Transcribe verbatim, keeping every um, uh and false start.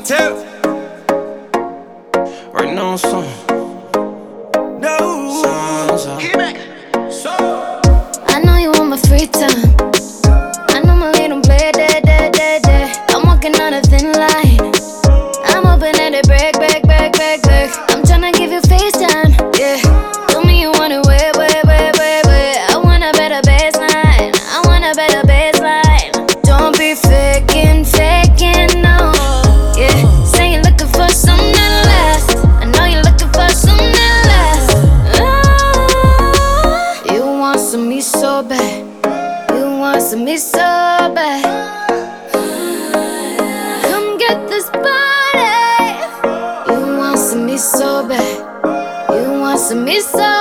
tip. Right now, son. No. Son, son. I know you want my free time. I know my little play, day, day, day, day. I'm walking on a thin line. I'm hoping that it break, break, break, break, break. I'm tryna give you FaceTime, yeah. Tell me you want it way, way, way, way, way. I want a better baseline. I want a better baseline. Don't be faking, faking, no. Yeah, say you're looking for something that lasts. I know you're looking for something that lasts. Oh, you want some me so bad. You want some me so bad. Come get this body. You want some me so bad. You want some me so